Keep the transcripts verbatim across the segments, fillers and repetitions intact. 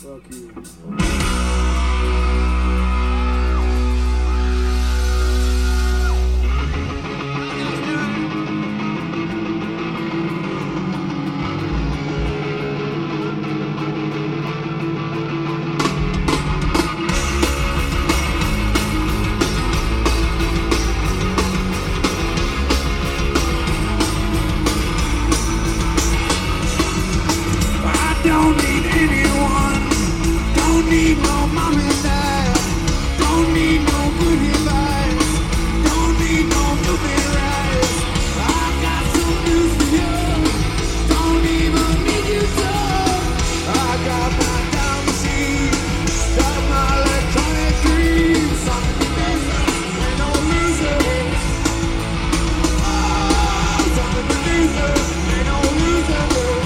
Fuck you. Don't need anyone, don't need no mom and dad, don't need no good advice, don't need no movie rights. I got some news for you, don't even need you to. I got my time machine, got my electronic dreams. I'm the loser, ain't no losers. Oh, I'm the loser, ain't no losers.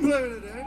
player today.